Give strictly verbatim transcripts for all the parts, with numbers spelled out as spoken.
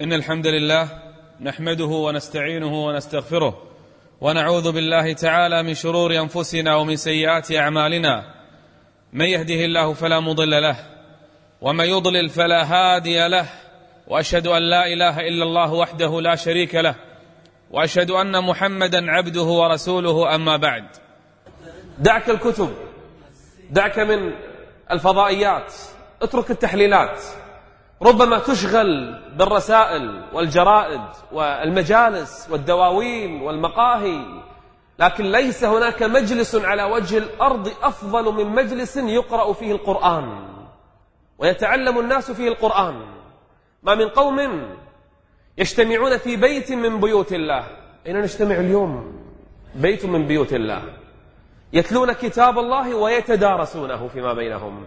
إن الحمد لله نحمده ونستعينه ونستغفره ونعوذ بالله تعالى من شرور أنفسنا ومن سيئات أعمالنا. من يهده الله فلا مضل له ومن يضلل فلا هادي له، وأشهد أن لا إله إلا الله وحده لا شريك له، وأشهد أن محمدا عبده ورسوله. أما بعد، دعك الكتب، دعك من الفضائيات، اترك التحليلات. ربما تشغل بالرسائل والجرائد والمجالس والدواوين والمقاهي، لكن ليس هناك مجلس على وجه الأرض أفضل من مجلس يقرأ فيه القرآن ويتعلم الناس فيه القرآن. ما من قوم يجتمعون في بيت من بيوت الله. أين نجتمع اليوم؟ بيت من بيوت الله، يتلون كتاب الله ويتدارسونه فيما بينهم،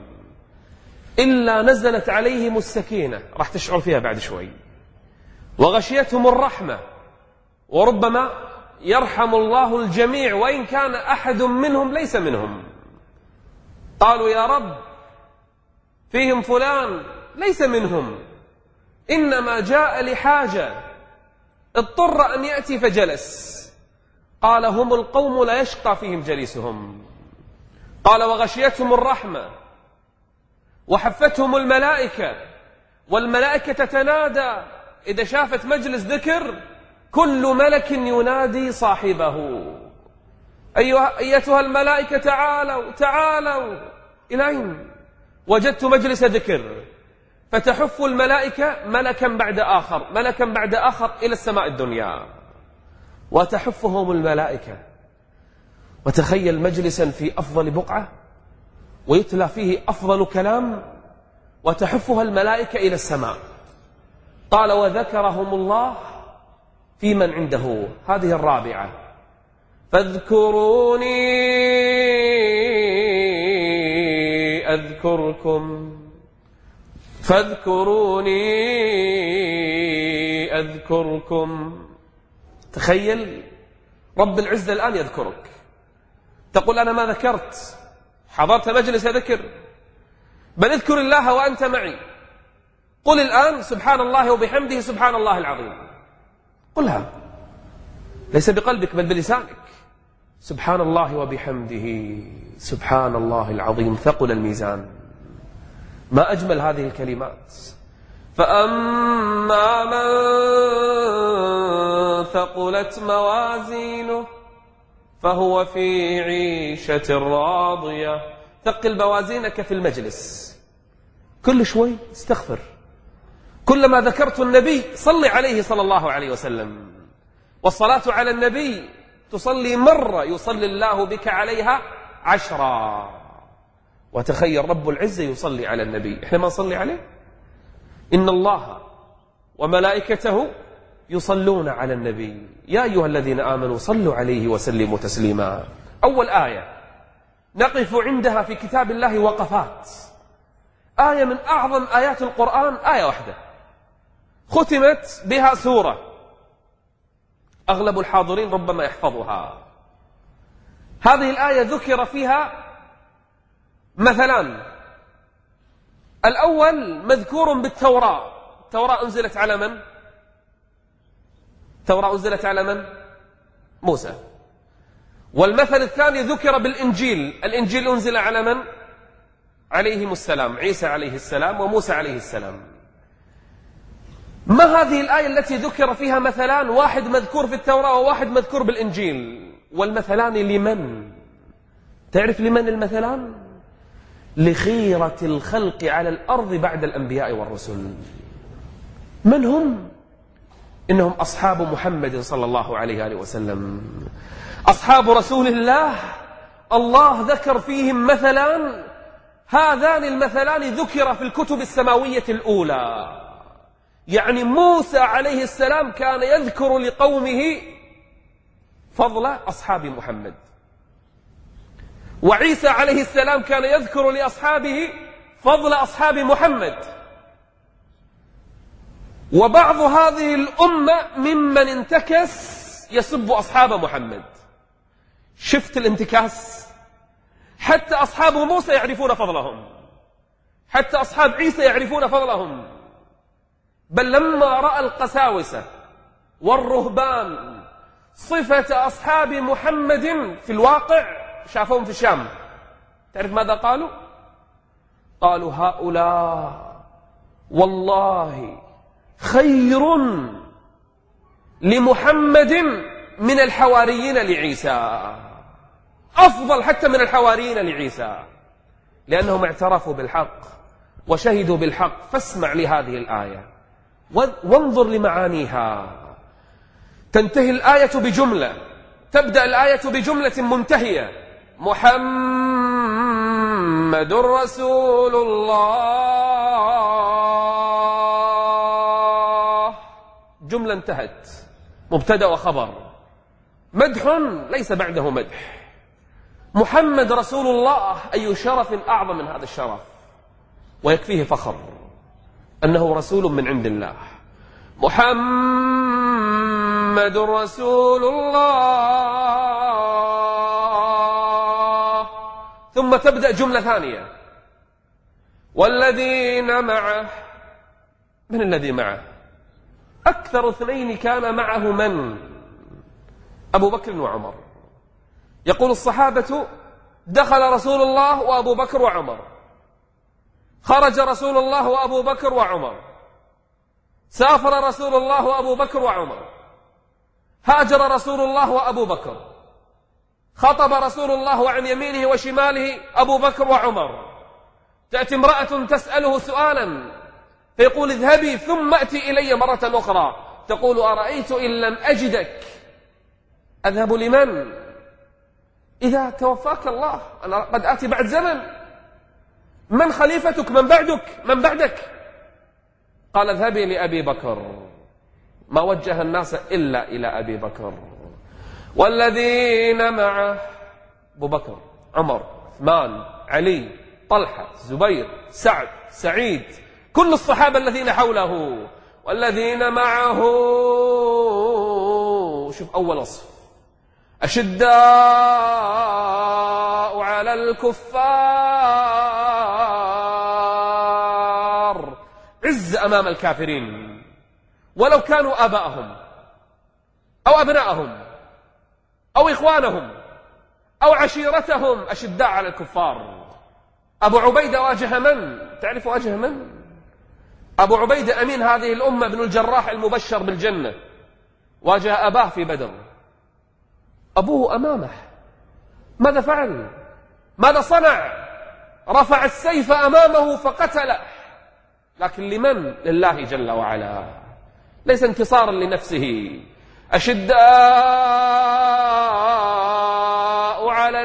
إلا نزلت عليهم السكينة، راح تشعر فيها بعد شوي، وغشيتهم الرحمة، وربما يرحم الله الجميع وإن كان أحد منهم ليس منهم. قالوا يا رب فيهم فلان ليس منهم، إنما جاء لحاجة اضطر أن يأتي فجلس. قال هم القوم لا يشقى فيهم جليسهم. قال وغشيتهم الرحمة وحفتهم الملائكة، والملائكة تتنادى إذا شافت مجلس ذكر، كل ملك ينادي صاحبه أيها أيتها الملائكة تعالوا تعالوا. إلى أين؟ وجدت مجلس ذكر، فتحف الملائكة ملكا بعد آخر ملكا بعد آخر إلى السماء الدنيا، وتحفهم الملائكة. وتخيل مجلسا في أفضل بقعة ويتلى فيه أفضل كلام، وتحفها الملائكة إلى السماء. قال وذكرهم الله في من عنده. هذه الرابعة، فاذكروني أذكركم فاذكروني أذكركم. تخيل رب العزة الآن يذكرك، تقول أنا ما ذكرت، حضرت مجلس ذكر، بل اذكر الله وأنت معي. قل الآن سبحان الله وبحمده سبحان الله العظيم، قلها ليس بقلبك بل بلسانك. سبحان الله وبحمده سبحان الله العظيم، ثقل الميزان. ما أجمل هذه الكلمات. فأما من ثقلت موازينه فهو في عيشة راضية. ثقل موازينك في المجلس، كل شوي استغفر. كلما ذكرت النبي صلي عليه صلى الله عليه وسلم، والصلاة على النبي تصلي مرة يصلي الله بك عليها عشرة. وتخيل رب العزة يصلي على النبي، إحنا ما نصلي عليه؟ إن الله وملائكته يصلون على النبي يا أيها الذين آمنوا صلوا عليه وسلموا تسليما. أول آية نقف عندها في كتاب الله وقفات. آية من أعظم آيات القرآن، آية واحدة ختمت بها سورة، أغلب الحاضرين ربما يحفظها. هذه الآية ذكر فيها مثلا، الأول مذكور بالتوراة. التوراة أنزلت على من؟ التوراة أنزلت على من؟ موسى. والمثل الثاني ذكر بالإنجيل. الإنجيل أنزل على من؟ عليهم السلام، عيسى عليه السلام وموسى عليه السلام. ما هذه الآية التي ذكر فيها مثلان، واحد مذكور في التوراة وواحد مذكور بالإنجيل؟ والمثلان لمن؟ تعرف لمن المثلان؟ لخيرة الخلق على الأرض بعد الأنبياء والرسل. من هم؟ إنهم أصحاب محمد صلى الله عليه وآله وسلم، أصحاب رسول الله. الله ذكر فيهم مثلان، هذان المثلان ذكر في الكتب السماوية الأولى. يعني موسى عليه السلام كان يذكر لقومه فضل أصحاب محمد، وعيسى عليه السلام كان يذكر لأصحابه فضل أصحاب محمد. وبعض هذه الأمة ممن انتكس يسب أصحاب محمد. شفت الانتكاس؟ حتى أصحاب موسى يعرفون فضلهم، حتى أصحاب عيسى يعرفون فضلهم. بل لما رأى القساوسة والرهبان صفة أصحاب محمد في الواقع، شافوهم في الشام، تعرف ماذا قالوا؟ قالوا هؤلاء والله خير لمحمد من الحواريين لعيسى، أفضل حتى من الحواريين لعيسى، لأنهم اعترفوا بالحق وشهدوا بالحق. فاسمع لهذه الآية وانظر لمعانيها. تنتهي الآية بجملة، تبدأ الآية بجملة منتهية: محمد رسول الله. جملة انتهت، مبتدأ وخبر، مدح ليس بعده مدح. محمد رسول الله، أي شرف أعظم من هذا الشرف، ويكفيه فخر أنه رسول من عند الله. محمد رسول الله. ثم تبدأ جملة ثانية: والذين معه. من الذي معه؟ أكثر اثنين كان معه من؟ أبو بكر وعمر. يقول الصحابة: دخل رسول الله وأبو بكر وعمر، خرج رسول الله وأبو بكر وعمر، سافر رسول الله وأبو بكر وعمر، هاجر رسول الله وأبو بكر، خطب رسول الله وعن يمينه وشماله أبو بكر وعمر. تأتي امرأة تسأله سؤالا فيقول: اذهبي ثم أتي إلي مرة أخرى. تقول: أرأيت إن لم أجدك أذهب لمن؟ إذا توفاك الله أنا قد آتي بعد زمن، من خليفتك؟ من بعدك؟ من بعدك؟ قال: اذهبي لأبي بكر. ما وجه الناس إلا إلى أبي بكر. والذين معه: أبو بكر، عمر، عثمان، علي، طلحة، زبير، سعد، سعيد، كل الصحابة الذين حوله. والذين معه، شوف أول وصف: أشداء على الكفار، عز أمام الكافرين، ولو كانوا آباءهم أو أبناءهم أو إخوانهم أو عشيرتهم. أشداء على الكفار. أبو عبيدة واجه من؟ تعرف واجه من؟ أبو عبيدة أمين هذه الأمة بن الجراح المبشر بالجنة، واجه أباه في بدر، أبوه أمامه، ماذا فعل؟ ماذا صنع؟ رفع السيف أمامه فقتله، لكن لمن؟ لله جل وعلا، ليس انتصارا لنفسه. أشداء على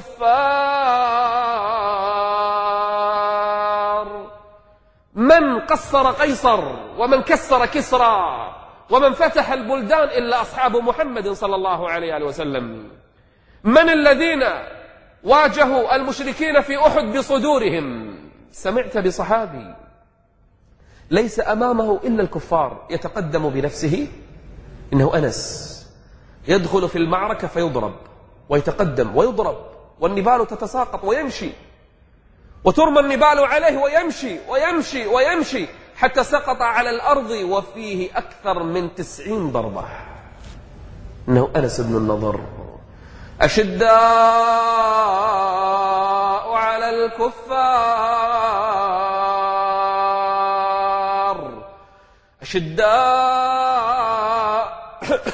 الكفار. من قصر قيصر ومن كسر كسرى ومن فتح البلدان إلا أصحاب محمد صلى الله عليه وسلم. من الذين واجهوا المشركين في أحد بصدورهم؟ سمعت بصحابي ليس أمامه إلا الكفار، يتقدم بنفسه، إنه أنس، يدخل في المعركة فيضرب ويتقدم ويضرب، والنبال تتساقط ويمشي، وترمى النبال عليه ويمشي ويمشي ويمشي حتى سقط على الأرض وفيه أكثر من تسعين ضربة. إنه أنس بن النضر. أشداء على الكفار، أشداء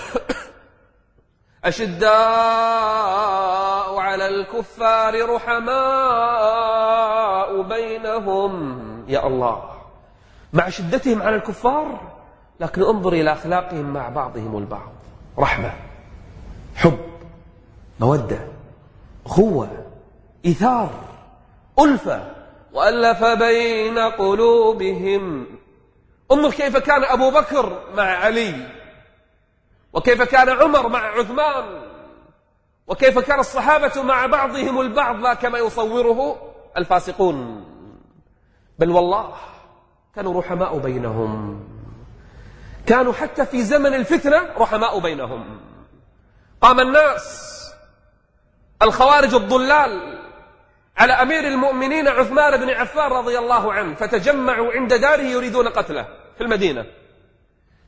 أشداء على الكفار رحماء بينهم. يا الله، مع شدتهم على الكفار لكن انظر إلى أخلاقهم مع بعضهم البعض: رحمة، حب، مودة، أخوة، إيثار، ألفة. وألف بين قلوبهم. انظر كيف كان أبو بكر مع علي، وكيف كان عمر مع عثمان، وكيف كان الصحابة مع بعضهم البعض، لا كما يصوره الفاسقون، بل والله كانوا رحماء بينهم، كانوا حتى في زمن الفتنة رحماء بينهم. قام الناس الخوارج الضلال على أمير المؤمنين عثمان بن عفان رضي الله عنه، فتجمعوا عند داره يريدون قتله في المدينة.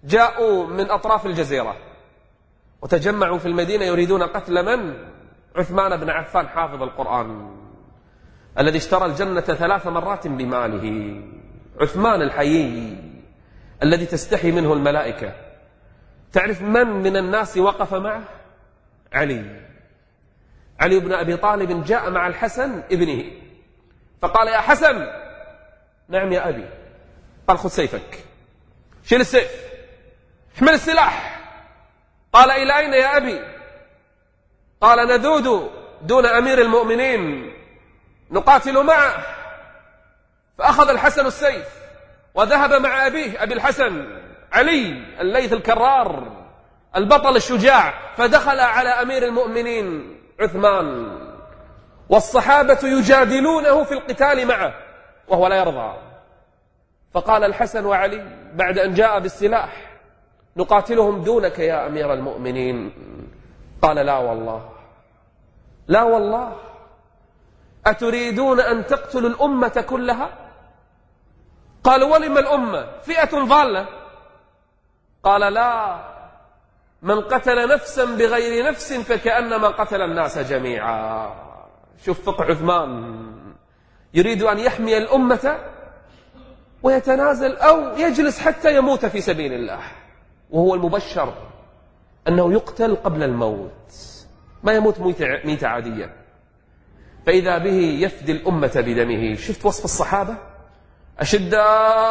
جاءوا من أطراف الجزيرة وتجمعوا في المدينة يريدون قتل من؟ عثمان بن عفان حافظ القرآن الذي اشترى الجنة ثلاث مرات بماله، عثمان الحيي الذي تستحي منه الملائكة. تعرف من من الناس وقف معه؟ علي علي بن أبي طالب جاء مع الحسن ابنه فقال: يا حسن. نعم يا أبي. قال: خذ سيفك، شيل السيف، احمل السلاح. قال: إلى أين يا أبي؟ قال: نذود دون أمير المؤمنين نقاتل معه. فأخذ الحسن السيف وذهب مع أبيه أبي الحسن علي الليث الكرار البطل الشجاع، فدخل على أمير المؤمنين عثمان والصحابة يجادلونه في القتال معه وهو لا يرضى. فقال الحسن وعلي بعد أن جاء بالسلاح: نقاتلهم دونك يا أمير المؤمنين. قال: لا والله، لا والله، أتريدون أن تقتلوا الأمة كلها؟ قالوا: ولم الأمة؟ فئة ضالة. قال: لا، من قتل نفسا بغير نفس فكأنما قتل الناس جميعا. شوف فقه عثمان، يريد أن يحمي الأمة ويتنازل أو يجلس حتى يموت في سبيل الله، وهو المبشر أنه يقتل قبل الموت، ما يموت ميتة عادية. فإذا به يفدي الأمة بدمه. شفت وصف الصحابة؟ أشداء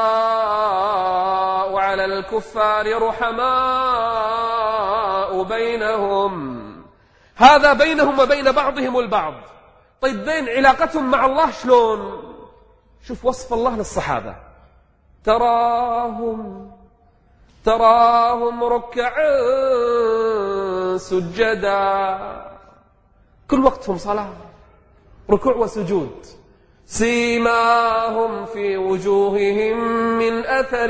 على الكفار رحماء بينهم. هذا بينهم وبين بعضهم البعض. طيب بين علاقتهم مع الله شلون؟ شوف وصف الله للصحابة: تراهم تراهم ركعا سجدا، كل وقتهم صلاة، ركوع وسجود. سيماهم في وجوههم من أثر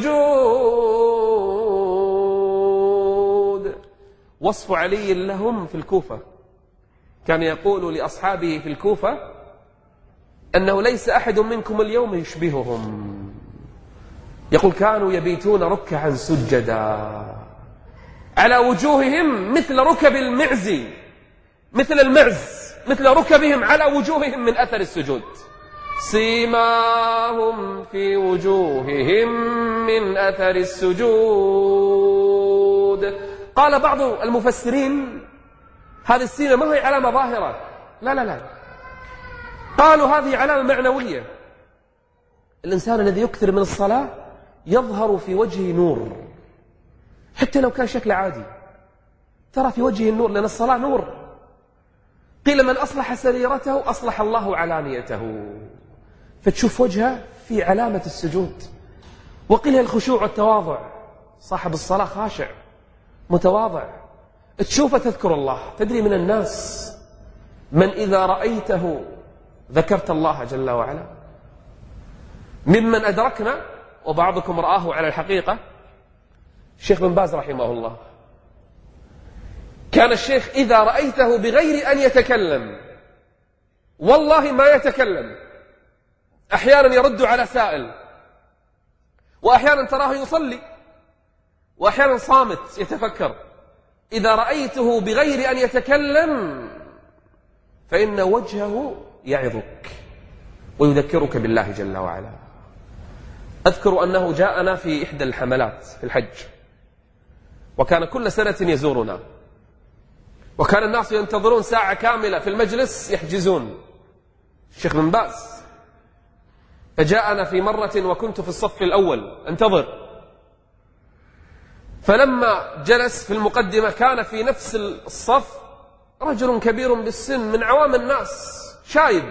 السجود. وصف علي لهم في الكوفة، كان يقول لأصحابه في الكوفة أنه ليس أحد منكم اليوم يشبههم. يقول: كانوا يبيتون ركعا سجدا على وجوههم مثل ركب المعز، مثل المعز، مثل ركبهم على وجوههم من أثر السجود. سيماهم في وجوههم من أثر السجود. قال بعض المفسرين: هذه السيمة ما هي علامة ظاهرة، لا لا لا، قالوا هذه علامة معنوية. الإنسان الذي يكثر من الصلاة يظهر في وجهه نور، حتى لو كان شكله عادي ترى في وجهه النور، لأن الصلاة نور. قيل: من أصلح سريرته أصلح الله علانيته. فتشوف وجهه في علامة السجود. وقيل: الخشوع والتواضع، صاحب الصلاة خاشع متواضع، تشوفه تذكر الله. تدري من الناس من إذا رأيته ذكرت الله جل وعلا؟ ممن أدركنا وبعضكم رآه على الحقيقة الشيخ بن باز رحمه الله. كان الشيخ إذا رأيته بغير أن يتكلم والله ما يتكلم، أحيانا يرد على سائل، وأحيانا تراه يصلي، وأحيانا صامت يتفكر. إذا رأيته بغير أن يتكلم فإن وجهه يعظك ويذكرك بالله جل وعلا. أذكر أنه جاءنا في إحدى الحملات في الحج، وكان كل سنة يزورنا، وكان الناس ينتظرون ساعة كاملة في المجلس يحجزون الشيخ بن باز. فجاءنا في مرة وكنت في الصف الأول أنتظر، فلما جلس في المقدمة كان في نفس الصف رجل كبير بالسن من عوام الناس شايب.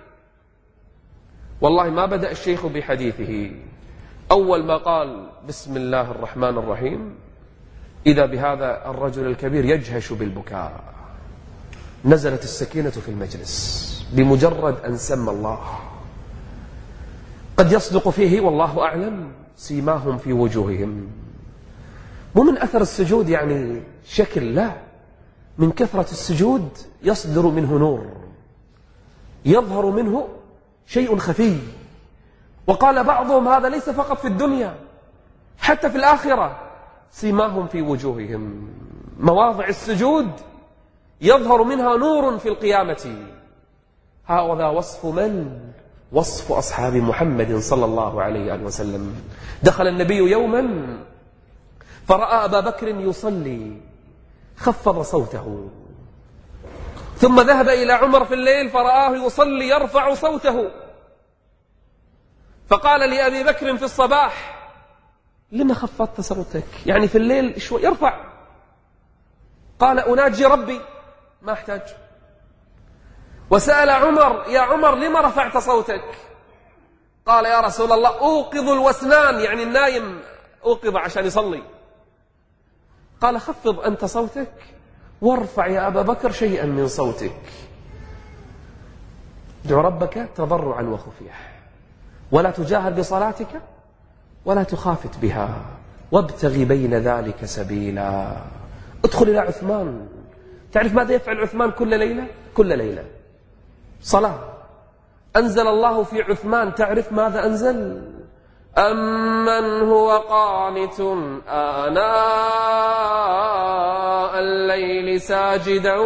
والله ما بدأ الشيخ بحديثه، أول ما قال بسم الله الرحمن الرحيم إذا بهذا الرجل الكبير يجهش بالبكاء. نزلت السكينة في المجلس بمجرد أن سمى الله. قد يصدق فيه والله أعلم سيماهم في وجوههم، مو من أثر السجود يعني شكل، لا، من كثرة السجود يصدر منه نور، يظهر منه شيء خفي. وقال بعضهم هذا ليس فقط في الدنيا، حتى في الآخرة سيماهم في وجوههم، مواضع السجود يظهر منها نور في القيامة. هذا وصف من؟ وصف أصحاب محمد صلى الله عليه وسلم. دخل النبي يوما فرأى أبا بكر يصلي، خفض صوته، ثم ذهب إلى عمر في الليل فرآه يصلي يرفع صوته، فقال لأبي بكر في الصباح: لما خفضت صوتك؟ يعني في الليل شوي يرفع. قال: أناجي ربي، ما أحتاج. وسأل عمر: يا عمر لما رفعت صوتك؟ قال: يا رسول الله أوقظ الوسنان، يعني النايم أوقظ عشان يصلي. قال: خفض أنت صوتك وارفع يا أبا بكر شيئا من صوتك، ادع ربك تضرعا وخفيا، ولا تجاهر بصلاتك ولا تخافت بها، وابتغي بين ذلك سبيلا. ادخل إلى عثمان. تعرف ماذا يفعل عثمان كل ليلة؟ كل ليلة صلاة. أنزل الله في عثمان، تعرف ماذا أنزل؟ أمن هو قانت آناء الليل ساجدا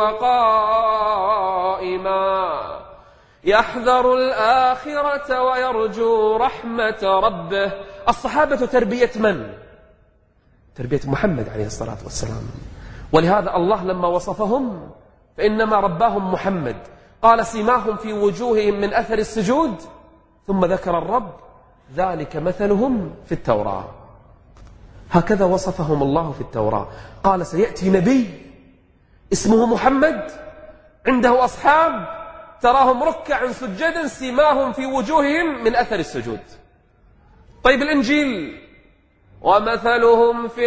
وقائما يحذر الآخرة ويرجو رحمة ربه. الصحابة تربية من؟ تربية محمد عليه الصلاة والسلام. ولهذا الله لما وصفهم فإنما رباهم محمد، قال: سيماهم في وجوههم من أثر السجود، ثم ذكر الرب: ذلك مثلهم في التوراة. هكذا وصفهم الله في التوراة، قال: سيأتي نبي اسمه محمد عنده أصحاب تراهم ركعا سجدا سيماهم في وجوههم من أثر السجود. طيب الإنجيل: ومثلهم في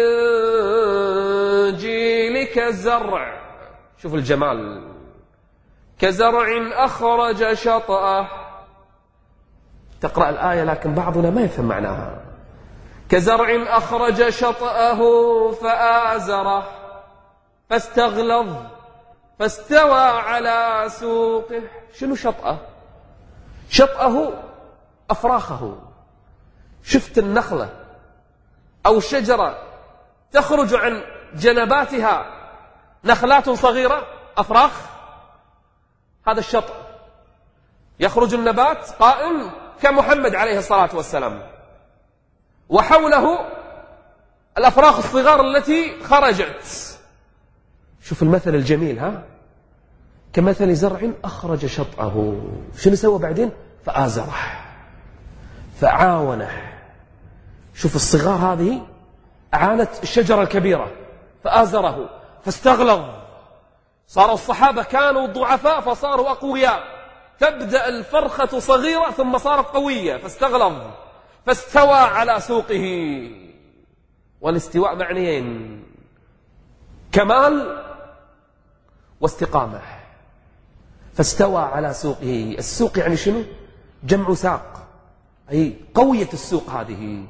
الإنجيل كزرع، شوف الجمال، كزرع أخرج شطأه. تقرأ الآية لكن بعضنا ما يفهم معناها. كزرع أخرج شطأه فآزره فاستغلظ فاستوى على سوقه. شنو شطأه؟ شطأه أفراخه. شفت النخلة أو الشجرة تخرج عن جنباتها نخلات صغيرة أفراخ؟ هذا الشطأ. يخرج النبات قائم كمحمد عليه الصلاة والسلام، وحوله الأفراخ الصغار التي خرجت. شوف المثل الجميل، ها؟ كمثل زرع أخرج شطأه. شنو سوى بعدين؟ فآزره فعاونه. شوف الصغار هذه أعانت الشجرة الكبيرة، فآزره فاستغلظ. صار الصحابة كانوا ضعفاء فصاروا أقوياء. تبدأ الفرخة صغيرة ثم صارت قوية، فاستغلظ فاستوى على سوقه. والاستواء معنيين: كمال واستقامة. فاستوى على سوقه. السوق يعني شنو؟ جمع ساق، أي قوية السوق هذه.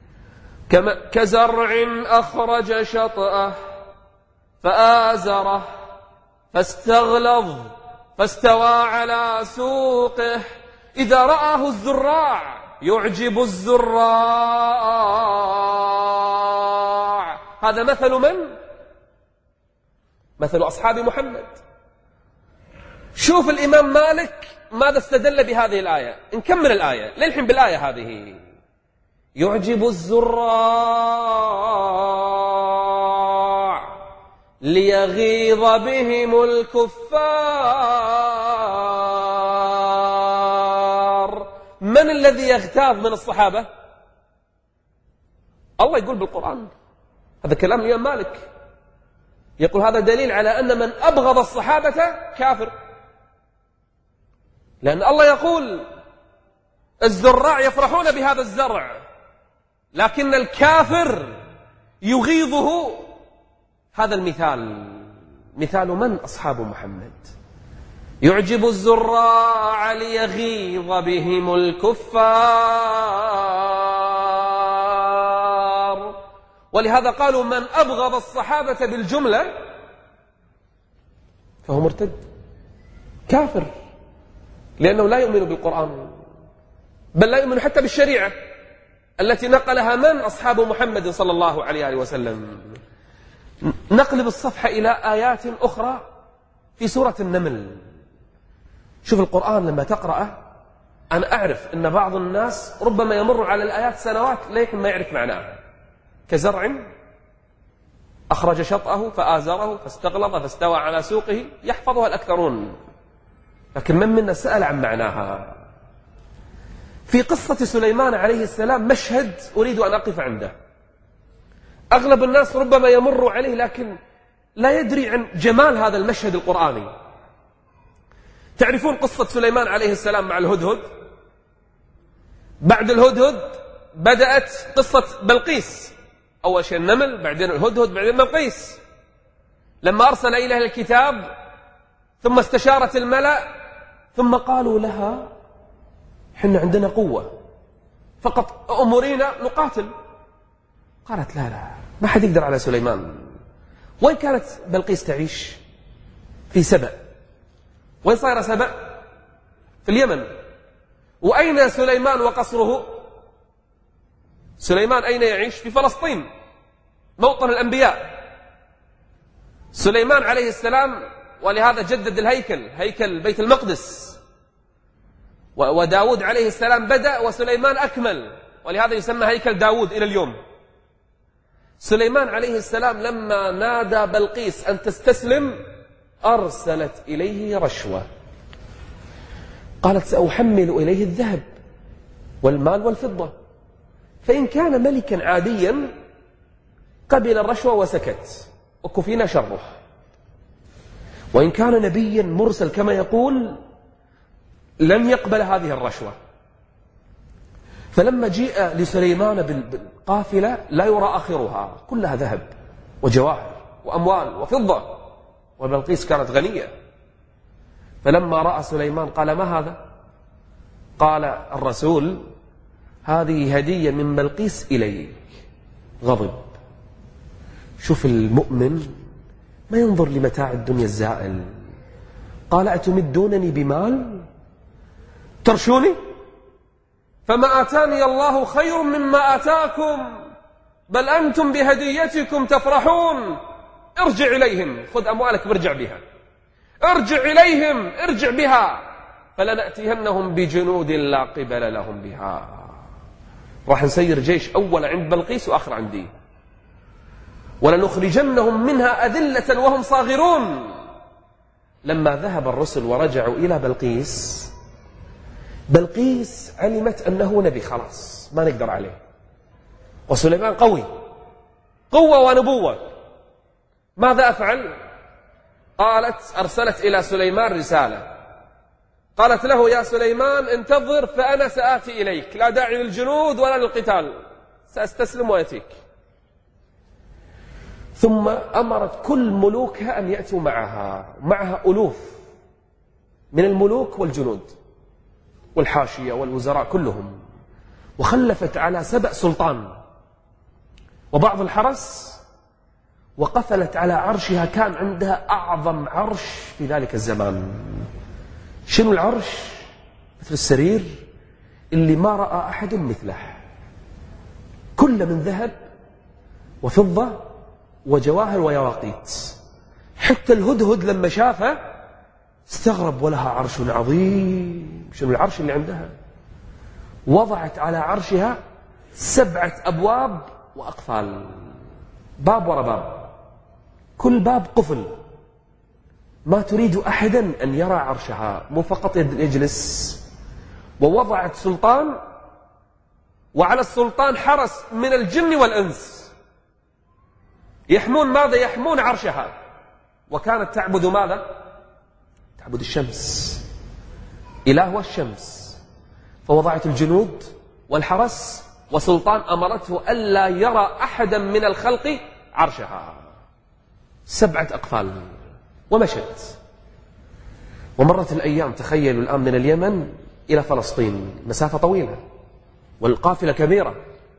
كزرع أخرج شطأه فآزره فاستغلظ فاستوى على سوقه. إذا رآه الزراع يعجب الزراع. هذا مثل من؟ مثل أصحاب محمد. شوف الإمام مالك ماذا استدل بهذه الآية. نكمل الآية للحين بالآية هذه: يعجب الزراع ليغيظ بهم الكفار. من الذي يغتاظ من الصحابة؟ الله يقول بالقرآن، هذا كلام الإمام مالك، يقول هذا دليل على أن من أبغض الصحابة كافر. لأن الله يقول الزراع يفرحون بهذا الزرع، لكن الكافر يغيظه هذا المثال. مثال من؟ أصحاب محمد. يعجب الزراع ليغيظ بهم الكفار. ولهذا قالوا من أبغض الصحابة بالجملة فهو مرتد كافر، لأنه لا يؤمن بالقرآن، بل لا يؤمن حتى بالشريعة. التي نقلها من؟ أصحاب محمد صلى الله عليه وسلم. نقلب الصفحة إلى آيات أخرى في سورة النمل. شوف القرآن لما تقرأه، أنا أعرف أن بعض الناس ربما يمر على الآيات سنوات لكن ما يعرف معناها. كزرع أخرج شطأه فآزره فاستغلظ فاستوى على سوقه يحفظها الأكثرون، لكن من منا سأل عن معناها. في قصة سليمان عليه السلام مشهد أريد أن أقف عنده. أغلب الناس ربما يمر عليه لكن لا يدري عن جمال هذا المشهد القرآني. تعرفون قصة سليمان عليه السلام مع الهدهد؟ بعد الهدهد بدأت قصة بلقيس، أول شيء النمل، بعدين الهدهد، بعدين بلقيس. لما أرسل إليها الكتاب ثم استشارت الملأ ثم قالوا لها حنا عندنا قوة فقط أمرينا نقاتل. قالت لا لا ما حد يقدر على سليمان. وين كانت بلقيس تعيش؟ في سبأ. وين صار سبأ؟ في اليمن. وأين سليمان وقصره؟ سليمان أين يعيش؟ في فلسطين، موطن الأنبياء. سليمان عليه السلام ولهذا جدد الهيكل، هيكل بيت المقدس. وداود عليه السلام بدأ وسليمان أكمل، ولهذا يسمى هيكل داود إلى اليوم. سليمان عليه السلام لما نادى بلقيس أن تستسلم أرسلت إليه رشوة، قالت سأحمل إليه الذهب والمال والفضة، فإن كان ملكا عاديا قبل الرشوة وسكت وكفينا شره، وإن كان نبيا مرسل كما يقول لن يقبل هذه الرشوة. فلما جيء لسليمان بالقافلة لا يرى آخرها، كلها ذهب وجواهر وأموال وفضة، وبلقيس كانت غنية. فلما رأى سليمان قال ما هذا؟ قال الرسول هذه هدية من بلقيس إليك. غضب. شوف المؤمن ما ينظر لمتاع الدنيا الزائل. قال أتمدونني بمال ترشوني؟ فما آتاني الله خير مما آتاكم بل أنتم بهديتكم تفرحون. ارجع إليهم، خذ أموالك وارجع بها. ارجع إليهم، ارجع بها، فلنأتينهم بجنود لا قبل لهم بها. راح نسير جيش أول عند بلقيس وآخر عندي، ولنخرجنهم منها أذلة وهم صاغرون. لما ذهب الرسل ورجعوا إلى بلقيس، بلقيس علمت أنه نبي خلاص ما نقدر عليه، وسليمان قوي قوة ونبوة. ماذا أفعل؟ قالت أرسلت إلى سليمان رسالة، قالت له يا سليمان انتظر فأنا سآتي إليك، لا داعي للجنود ولا للقتال، سأستسلم ويأتيك. ثم أمرت كل ملوكها أن يأتوا معها، معها ألوف من الملوك والجنود والحاشية والوزراء كلهم، وخلفت على سبأ سلطان وبعض الحرس، وقفلت على عرشها. كان عندها أعظم عرش في ذلك الزمان. شنو العرش؟ مثل السرير اللي ما رأى أحد مثله، كله من ذهب وفضة وجواهر ويواقيت. حتى الهدهد لما شافه استغرب، ولها عرش عظيم. شنو العرش اللي عندها؟ وضعت على عرشها سبعة أبواب وأقفال، باب وراء باب، كل باب قفل، ما تريد أحدا أن يرى عرشها، مو فقط يجلس. ووضعت سلطان، وعلى السلطان حرس من الجن والإنس يحمون ماذا؟ يحمون عرشها. وكانت تعبد ماذا؟ تعبد الشمس، إله الشمس. فوضعت الجنود والحرس وسلطان أمرته ألا يرى أحدا من الخلق عرشها، سبعة أقفال، ومشت. ومرت الأيام، تخيلوا الآن من اليمن إلى فلسطين مسافة طويلة والقافلة كبيرة،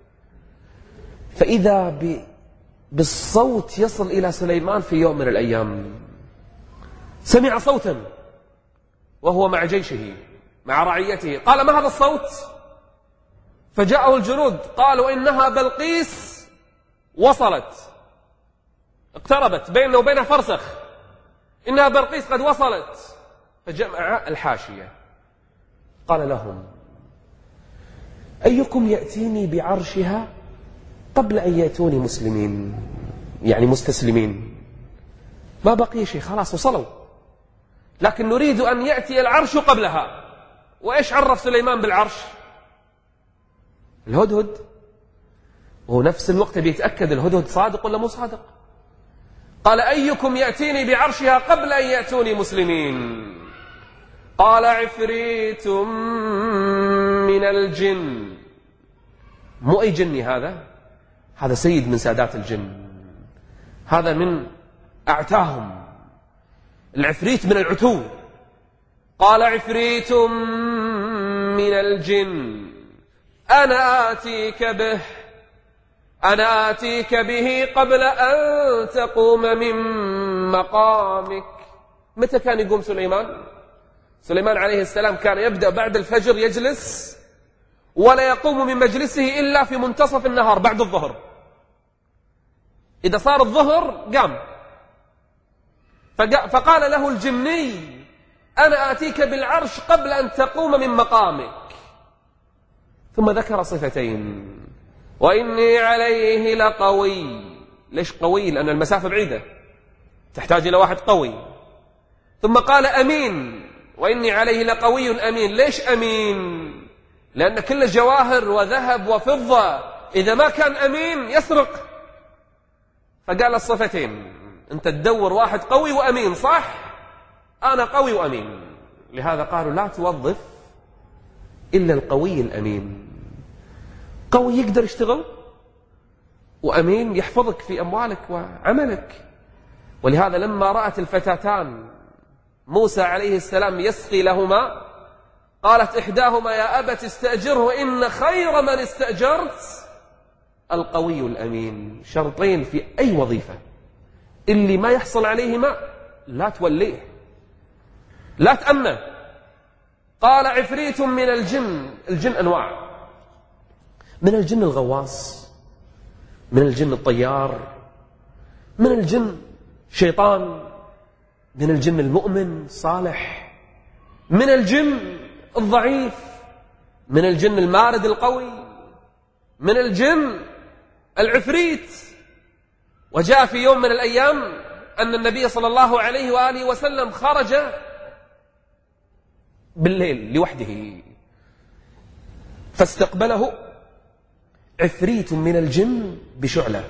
فإذا ب... بالصوت يصل إلى سليمان في يوم من الأيام. سمع صوتا وهو مع جيشه مع رعيته، قال ما هذا الصوت؟ فجاءه الجنود قالوا إنها بلقيس وصلت، اقتربت بيننا وبينها فرسخ، إنها بلقيس قد وصلت. فجمع الحاشية قال لهم: أيكم يأتيني بعرشها قبل أن يأتوني مسلمين، يعني مستسلمين، ما بقي شيء، خلاص وصلوا، لكن نريد أن يأتي العرش قبلها. وإيش عرف سليمان بالعرش؟ الهدهد، وهو نفس الوقت بيتأكد الهدهد صادق ولا مو صادق. قال: أيكم يأتيني بعرشها قبل أن يأتوني مسلمين؟ قال: عفريت من الجن. مو أي جني هذا، هذا سيد من سادات الجن، هذا من أعتاهم، العفريت من العتو. قال: عفريت من الجن أنا آتيك به أنا آتيك به قبل أن تقوم من مقامك. متى كان يقوم سليمان؟ سليمان عليه السلام كان يبدأ بعد الفجر يجلس ولا يقوم من مجلسه إلا في منتصف النهار بعد الظهر. إذا صار الظهر قام. فقال له الجني: أنا آتيك بالعرش قبل أن تقوم من مقامك. ثم ذكر صفتين: وإني عليه لقوي. ليش قوي؟ لأن المسافة بعيدة تحتاج إلى واحد قوي. ثم قال: أمين. وإني عليه لقوي أمين. ليش أمين؟ لأن كل جواهر وذهب وفضة إذا ما كان أمين يسرق. فقال الصفتين، أنت تدور واحد قوي وأمين، صح؟ أنا قوي وأمين. لهذا قالوا: لا توظف إلا القوي الأمين. قوي يقدر يشتغل، وأمين يحفظك في أموالك وعملك. ولهذا لما رأت الفتاتان موسى عليه السلام يسقي لهما، قالت إحداهما: يا أبت استأجره إن خير من استأجرت القوي الأمين. شرطين في أي وظيفة، اللي ما يحصل عليهما لا توليه، لا تأمنه. قال: عفريت من الجن. الجن أنواع: من الجن الغواص، من الجن الطيار، من الجن شيطان، من الجن المؤمن صالح، من الجن الضعيف، من الجن المارد القوي، من الجن العفريت. وجاء في يوم من الأيام أن النبي صلى الله عليه وآله وسلم خرج بالليل لوحده، فاستقبله عفريت من الجن بشعلة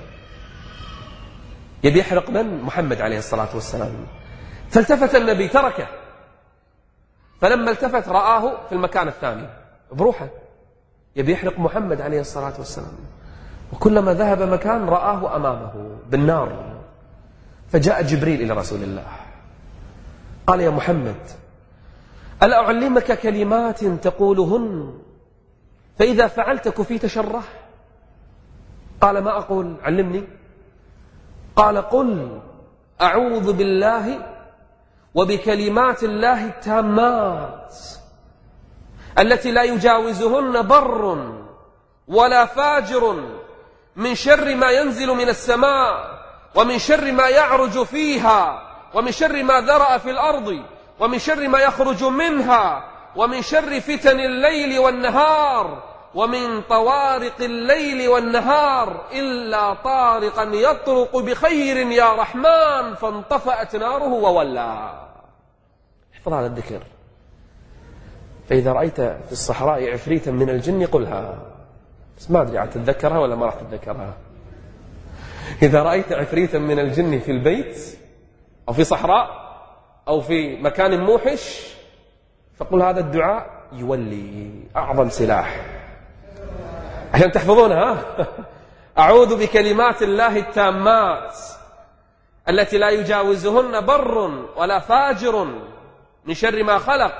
يبي يحرق من؟ محمد عليه الصلاة والسلام. فالتفت النبي تركه، فلما التفت رآه في المكان الثاني بروحه يبي يحرق محمد عليه الصلاة والسلام. وكلما ذهب مكان رآه أمامه بالنار. فجاء جبريل إلى رسول الله قال: يا محمد، ألا أعلمك كلمات تقولهن فإذا فعلت كفيت شره؟ قال: ما أقول؟ علمني. قال: قل أعوذ بالله وبكلمات الله التامات التي لا يجاوزهن بر ولا فاجر من شر ما ينزل من السماء ومن شر ما يعرج فيها ومن شر ما ذرأ في الأرض ومن شر ما يخرج منها ومن شر فتن الليل والنهار ومن طوارق الليل والنهار إلا طارقا يطرق بخير يا رحمن فانطفأت ناره وولى. احفظ هذا الذكر. فإذا رأيت في الصحراء عفريتا من الجن قلها، بس ما أدري عاد تتذكرها ولا ما راح تتذكرها. إذا رأيت عفريتا من الجن في البيت أو في صحراء أو في مكان موحش فقل هذا الدعاء، يولي أعظم سلاح عشان تحفظونها. أعوذ بكلمات الله التامات التي لا يجاوزهن بر ولا فاجر من شر ما خلق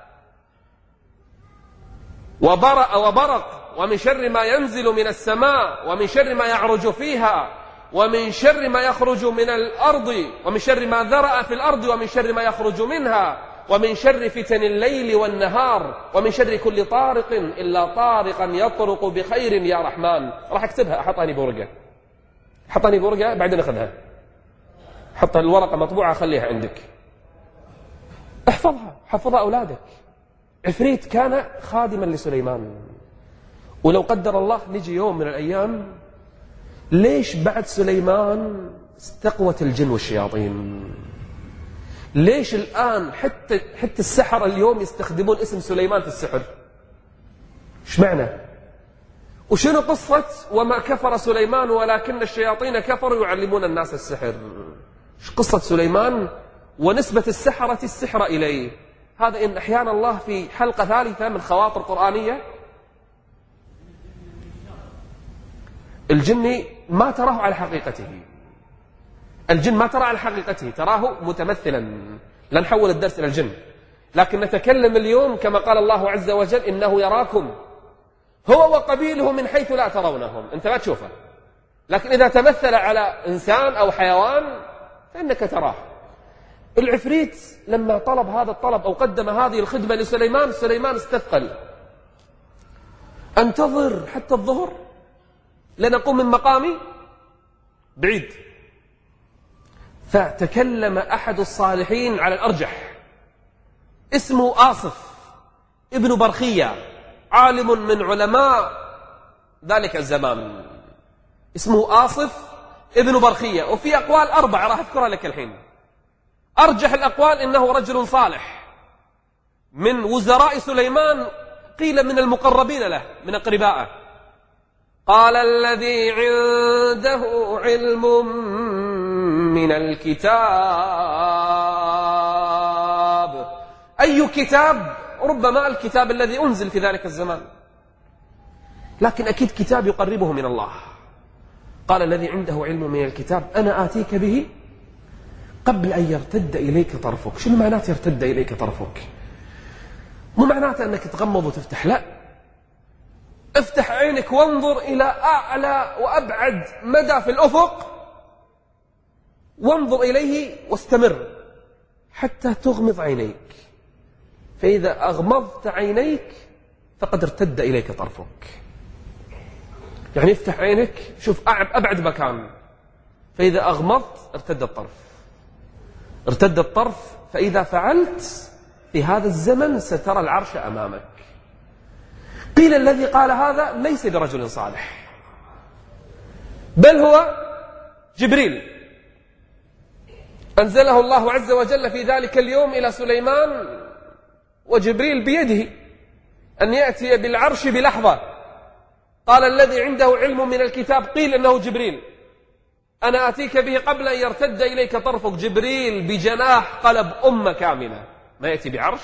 وبرق وبرق ومن شر ما ينزل من السماء ومن شر ما يعرج فيها ومن شر ما يخرج من الأرض ومن شر ما ذرأ في الأرض ومن شر ما يخرج منها ومن شر فتن الليل والنهار ومن شر كل طارق إلا طارقا يطرق بخير يا رحمن. راح أكتبها، أحطاني بورقة، حطاني بورقة بعدين أخذها، حط الورقة مطبوعة خليها عندك، احفظها، حفظها أولادك. عفريت كان خادما لسليمان، ولو قدر الله نجي يوم من الأيام ليش بعد سليمان استقوت الجن والشياطين؟ ليش الآن حتى حتى السحرة اليوم يستخدمون اسم سليمان في السحر؟ ايش معنى؟ وشنو قصة وما كفر سليمان ولكن الشياطين كفروا يعلمون الناس السحر؟ ايش قصة سليمان ونسبة السحرة السحر إليه؟ هذا إن أحيانا الله في حلقة ثالثة من خواطر قرآنية. الجن ما تراه على حقيقته، الجن ما ترى على حقيقته، تراه متمثلا. لا نحول الدرس إلى الجن، لكن نتكلم اليوم كما قال الله عز وجل إنه يراكم هو وقبيله من حيث لا ترونهم. أنت ما تشوفه، لكن إذا تمثل على إنسان أو حيوان فإنك تراه. العفريت لما طلب هذا الطلب أو قدم هذه الخدمة لسليمان، سليمان استثقل. أنتظر حتى الظهر لنقوم من مقامي بعيد. فتكلم أحد الصالحين على الأرجح، اسمه آصف ابن برخية، عالم من علماء ذلك الزمان، اسمه آصف ابن برخية. وفي أقوال أربعة راح أذكرها لك الحين. أرجح الأقوال إنه رجل صالح من وزراء سليمان، قيل من المقربين له من أقربائه. قال الذي عنده علم من الكتاب. أي كتاب؟ ربما الكتاب الذي أنزل في ذلك الزمان، لكن أكيد كتاب يقربه من الله. قال الذي عنده علم من الكتاب أنا آتيك به قبل أن يرتد إليك طرفك. شنو معناته يرتد إليك طرفك؟ مو معناته أنك تغمض وتفتح، لا، افتح عينك وانظر إلى أعلى وأبعد مدى في الأفق، وانظر إليه واستمر حتى تغمض عينيك. فإذا أغمضت عينيك فقد ارتد إليك طرفك. يعني افتح عينك، شوف أبعد مكان، فإذا أغمضت ارتد الطرف، ارتد الطرف. فإذا فعلت في هذا الزمن سترى العرش أمامك. قيل الذي قال هذا ليس برجل صالح، بل هو جبريل، أنزله الله عز وجل في ذلك اليوم إلى سليمان، وجبريل بيده أن يأتي بالعرش بلحظة. قال الذي عنده علم من الكتاب، قيل إنه جبريل، أنا أتيك به قبل أن يرتد إليك طرفك. جبريل بجناح قلب أمة كاملة، ما يأتي بعرش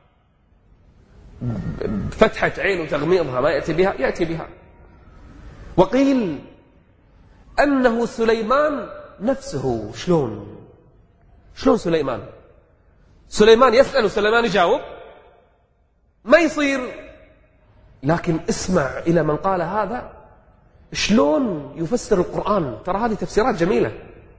فتحة عين وتغميضها، ما يأتي بها، يأتي بها. وقيل أنه سليمان نفسه. شلون شلون سليمان سليمان يسأل وسليمان يجاوب؟ ما يصير. لكن اسمع إلى من قال هذا شلون يفسر القرآن. ترى هذه تفسيرات جميلة.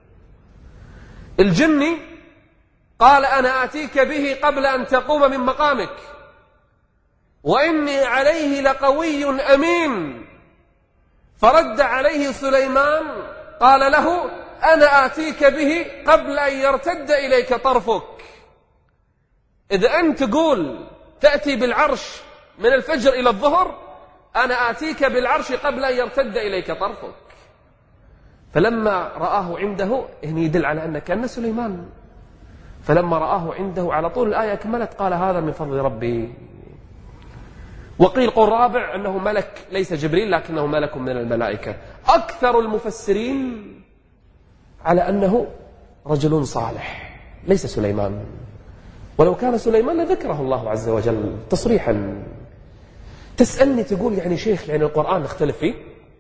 الجني قال أنا آتيك به قبل أن تقوم من مقامك وإني عليه لقوي أمين. فرد عليه سليمان قال له أنا آتيك به قبل أن يرتد إليك طرفك. إذا أنت تقول تأتي بالعرش من الفجر إلى الظهر، أنا آتيك بالعرش قبل أن يرتد إليك طرفك. فلما رآه عنده، هنا يدل على أن كان سليمان، فلما رآه عنده على طول الآية أكملت قال هذا من فضل ربي. وقيل قول رابع أنه ملك ليس جبريل لكنه ملك من الملائكة. أكثر المفسرين على أنه رجل صالح ليس سليمان، ولو كان سليمان لذكره الله عز وجل تصريحا. تسألني تقول يعني شيخ يعني القرآن نختلف فيه؟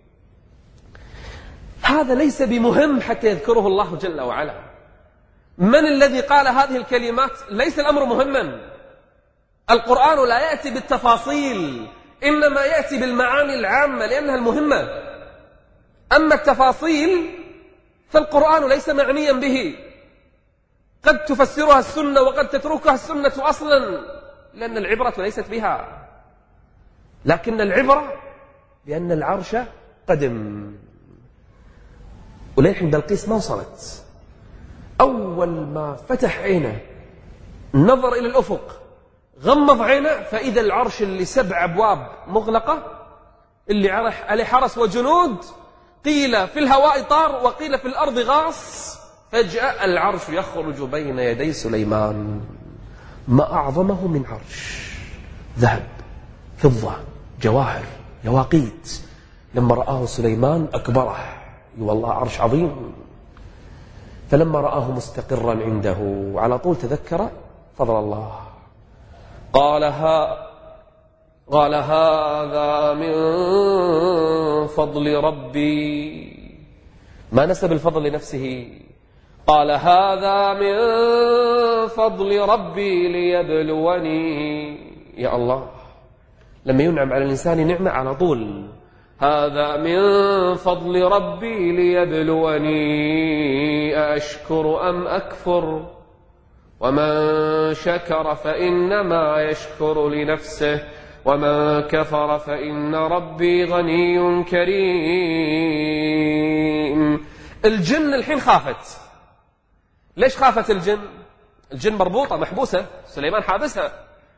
هذا ليس بمهم حتى يذكره الله جل وعلا. من الذي قال هذه الكلمات؟ ليس الأمر مهما. القرآن لا يأتي بالتفاصيل، إنما يأتي بالمعاني العامة لأنها المهمة. أما التفاصيل فالقرآن ليس معنيا به. قد تفسرها السنة وقد تتركها السنة أصلا، لأن العبرة ليست بها، لكن العبرة بأن العرش قدم. وللحين بلقيس ما وصلت. أول ما فتح عينه نظر إلى الأفق غمض عينه فإذا العرش اللي سبع أبواب مغلقة اللي عليه حرس وجنود، قيل في الهواء طار وقيل في الأرض غاص، فجأة العرش يخرج بين يدي سليمان. ما أعظمه من عرش، ذهب فضة جواهر يواقيت. لما رآه سليمان أكبره، والله عرش عظيم. فلما رآه مستقرا عنده على طول تذكر فضل الله. قال ها قال هذا من فضل ربي، ما نسب الفضل لنفسه، قال هذا من فضل ربي ليبلوني. يا الله، لما ينعم على الإنسان نعمة على طول، هذا من فضل ربي ليبلوني أشكر أم أكفر، ومن شكر فإنما يشكر لنفسه، ومن كفر فإن ربي غني كريم. الجن الحين خافت. ليش خافت الجن؟ الجن مربوطة محبوسة، سليمان حابسها.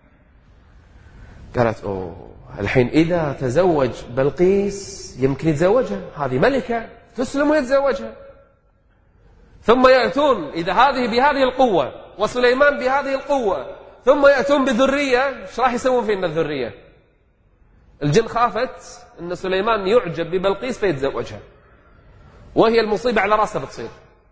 قالت أوه، الحين إذا تزوج بلقيس يمكن يتزوجها، هذه ملكة تسلم ويتزوجها. ثم يأتون إذا هذه بهذه القوة وسليمان بهذه القوة، ثم يأتون بذرية، ايش راح يسوون فينا الذرية؟ الجن خافت أن سليمان يعجب ببلقيس فيتزوجها، وهي المصيبة على رأسها بتصير.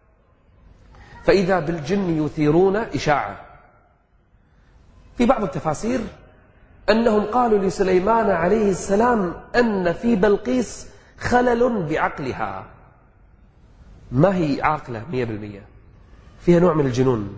فإذا بالجن يثيرون إشاعة. في بعض التفاسير أنهم قالوا لسليمان عليه السلام أن في بلقيس خلل بعقلها، ما هي عاقلة مية بالمية، فيها نوع من الجنون.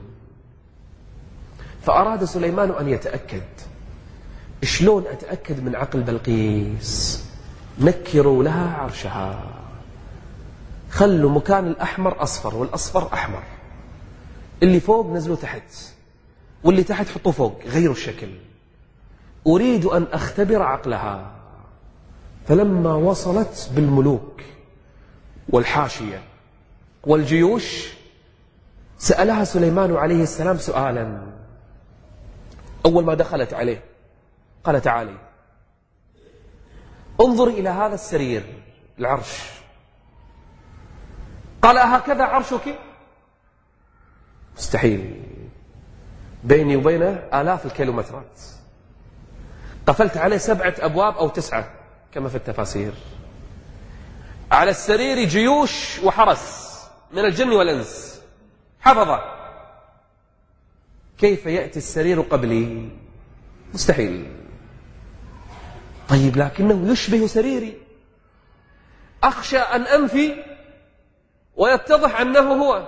فأراد سليمان أن يتأكد. شلون أتأكد من عقل بلقيس؟ نكروا لها عرشها، خلوا مكان الأحمر أصفر والأصفر أحمر، اللي فوق نزلوا تحت واللي تحت حطوا فوق، غيروا الشكل. أريد أن أختبر عقلها. فلما وصلت بالملوك والحاشية والجيوش سألها سليمان عليه السلام سؤالا. أول ما دخلت عليه قال تعالي انظر إلى هذا السرير العرش. قال هكذا عرشك؟ مستحيل، بيني وبينه آلاف الكيلومترات. قفلت عليه سبعة أبواب أو تسعة كما في التفاسير. على السرير جيوش وحرس من الجن والإنس حفظة. كيف يأتي السرير قبلي؟ مستحيل. طيب لكنه يشبه سريري، أخشى أن أنفي ويتضح أنه هو،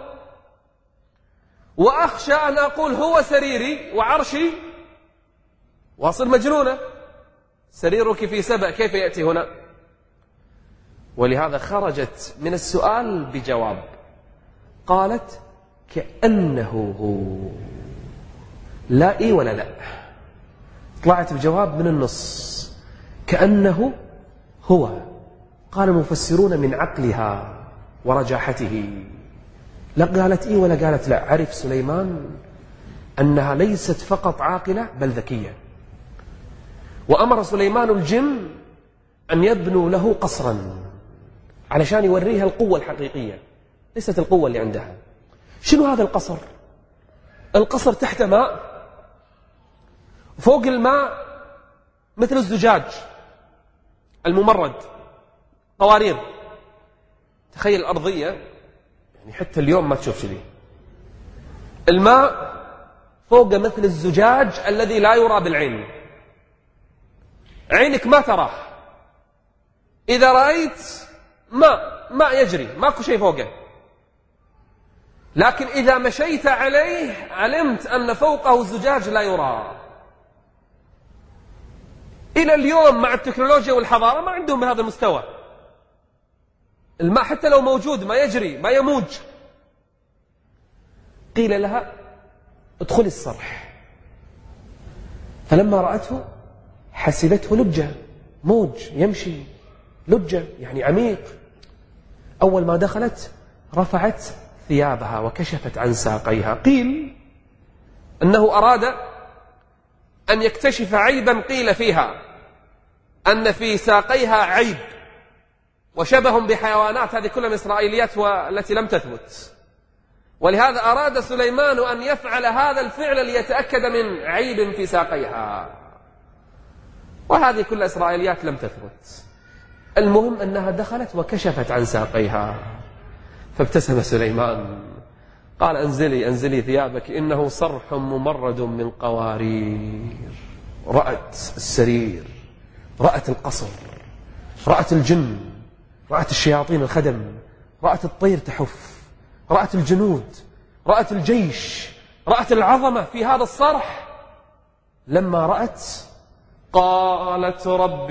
وأخشى أن أقول هو سريري وعرشي واصل مجنونة. سريرك في سبأ كيف يأتي هنا؟ ولهذا خرجت من السؤال بجواب. قالت كأنه هو، لا إي ولا لا، طلعت بجواب من النص كأنه هو. قال المفسرون من عقلها ورجاحته، لا قالت إي ولا قالت لا. عرف سليمان أنها ليست فقط عاقلة بل ذكية. وأمر سليمان الجن أن يبنوا له قصرا علشان يوريها القوة الحقيقية، ليست القوة اللي عندها. شنو هذا القصر؟ القصر تحت ماء، فوق الماء مثل الزجاج الممرد، قوارير. تخيل الأرضية، يعني حتى اليوم ما تشوف شذي. الماء فوق مثل الزجاج الذي لا يرى بالعين، عينك ما تراه. إذا رأيت ماء ماء يجري، ماكو شيء فوقه، لكن إذا مشيت عليه علمت أن فوقه الزجاج لا يرى. إلى اليوم مع التكنولوجيا والحضارة ما عندهم بهذا المستوى. الماء حتى لو موجود ما يجري ما يموج. قيل لها ادخلي الصرح، فلما رأته حسبته لجة، موج يمشي، لجة يعني عميق. أول ما دخلت رفعت ثيابها وكشفت عن ساقيها. قيل أنه أراد أن يكتشف عيبا قيل فيها، أن في ساقيها عيب وشبه بحيوانات، هذه كلها من إسرائيليات والتي لم تثبت، ولهذا أراد سليمان أن يفعل هذا الفعل ليتأكد من عيب في ساقيها، وهذه كلها إسرائيليات لم تثبت. المهم أنها دخلت وكشفت عن ساقيها، فابتسم سليمان قال أنزلي أنزلي ثيابك إنه صرح ممرد من قوارير. رأت السرير، رأت القصر، رأت الجن، رأت الشياطين الخدم، رأت الطير تحف، رأت الجنود، رأت الجيش، رأت العظمة في هذا الصرح. لما رأت قالت رب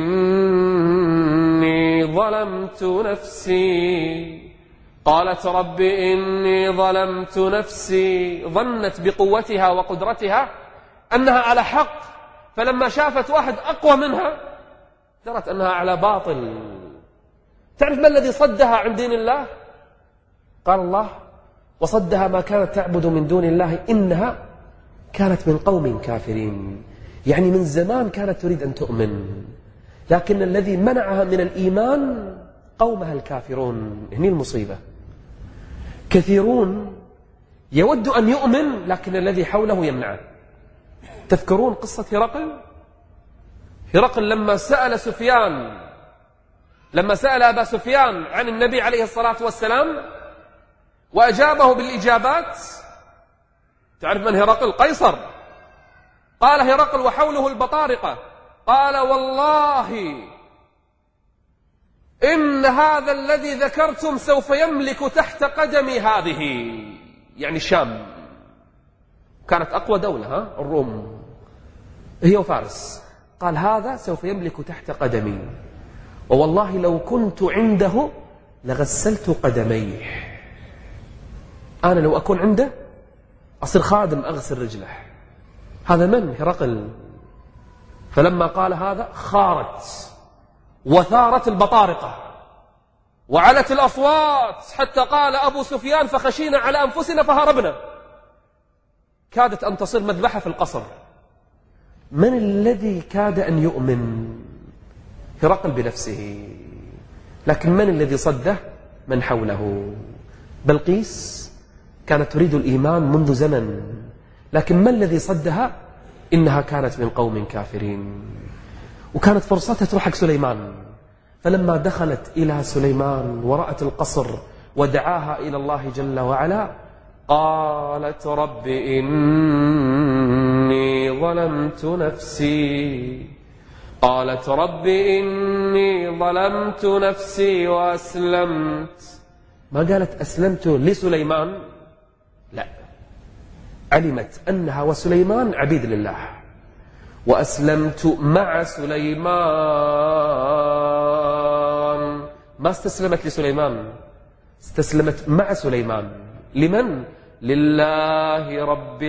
إني ظلمت نفسي قالت رب إني ظلمت نفسي ظنت بقوتها وقدرتها أنها على حق، فلما شافت واحد أقوى منها درت أنها على باطل. تعرف ما الذي صدها عن دين الله؟ قال الله وصدها ما كانت تعبد من دون الله إنها كانت من قوم كافرين، يعني من زمان كانت تريد أن تؤمن، لكن الذي منعها من الإيمان قومها الكافرون. هني المصيبة، كثيرون يود أن يؤمن لكن الذي حوله يمنعه. تذكرون قصة هرقل؟ هرقل لما سأل سفيان لما سأل أبا سفيان عن النبي عليه الصلاة والسلام وأجابه بالإجابات. تعرف من هرقل؟ قيصر. قال هرقل وحوله البطارقة، قال والله إن هذا الذي ذكرتم سوف يملك تحت قدمي هذه، يعني الشام كانت أقوى دولة، ها الروم هي وفارس. قال هذا سوف يملك تحت قدمي، ووالله لو كنت عنده لغسلت قدميه. أنا لو أكون عنده أصير خادم أغسل رجله. هذا من؟ هرقل. فلما قال هذا خارت وثارت البطارقة وعلت الأصوات حتى قال أبو سفيان فخشينا على أنفسنا فهربنا. كادت أن تصير مذبحة في القصر. من الذي كاد أن يؤمن؟ هرقل بنفسه، لكن من الذي صده؟ من حوله. بلقيس كانت تريد الإيمان منذ زمن، لكن ما الذي صدها؟ إنها كانت من قوم كافرين، وكانت فرصتها تروح حق سليمان. فلما دخلت إلى سليمان ورأت القصر ودعاها إلى الله جل وعلا قالت رب إني ظلمت نفسي قالت رب إني ظلمت نفسي وأسلمت. ما قالت أسلمت لسليمان، لا، علمت أنها وسليمان عبيد لله. وأسلمت مع سليمان، ما استسلمت لسليمان، استسلمت مع سليمان. لمن؟ لله رب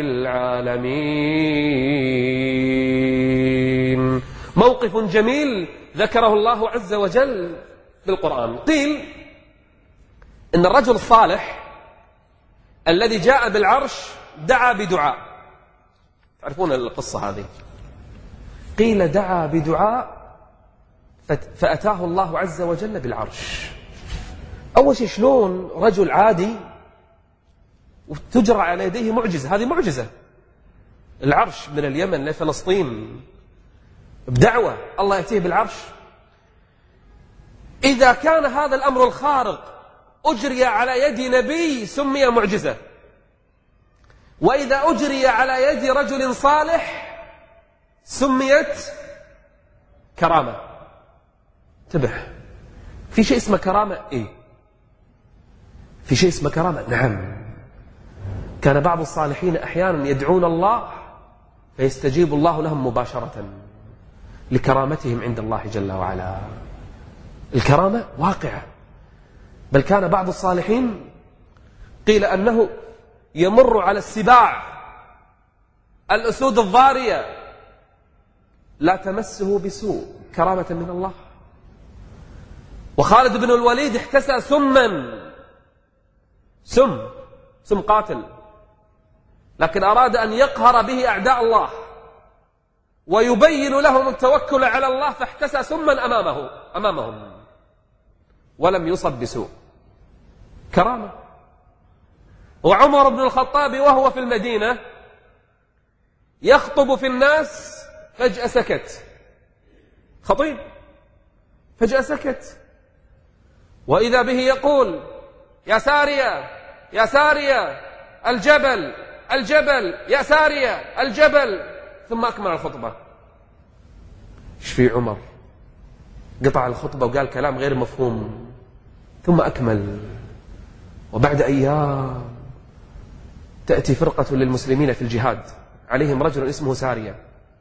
العالمين. موقف جميل ذكره الله عز وجل بالقرآن. قيل إن الرجل الصالح الذي جاء بالعرش دعا بدعاء. تعرفون القصة هذه؟ قيل دعا بدعاء فأتاه الله عز وجل بالعرش. أول شيء شلون رجل عادي وتجرى على يديه معجزة؟ هذه معجزة. العرش من اليمن لفلسطين بدعوة الله يأتيه بالعرش. إذا كان هذا الأمر الخارق أجري على يد نبي سمي معجزة، وإذا أجري على يد رجل صالح سميت كرامة. انتبه، في شيء اسمه كرامة. إيه؟ في شيء اسمه كرامة. نعم، كان بعض الصالحين أحيانا يدعون الله فيستجيب الله لهم مباشرة لكرامتهم عند الله جل وعلا. الكرامة واقعة. بل كان بعض الصالحين قيل أنه يمر على السباع الأسود الضارية لا تمسه بسوء كرامة من الله. وخالد بن الوليد احتسى سما، سم سم قاتل، لكن أراد أن يقهر به أعداء الله ويبين لهم التوكل على الله، فاحتسى سما أمامه أمامهم ولم يصب بسوء، كرامة. وعمر بن الخطاب وهو في المدينة يخطب في الناس فجأة سكت، خطيب فجأة سكت، وإذا به يقول: يا سارية يا سارية الجبل الجبل يا سارية الجبل، ثم أكمل الخطبة. ايش في عمر؟ قطع الخطبة وقال كلام غير مفهوم، ثم أكمل. وبعد أيام تأتي فرقة للمسلمين في الجهاد، عليهم رجل اسمه سارية،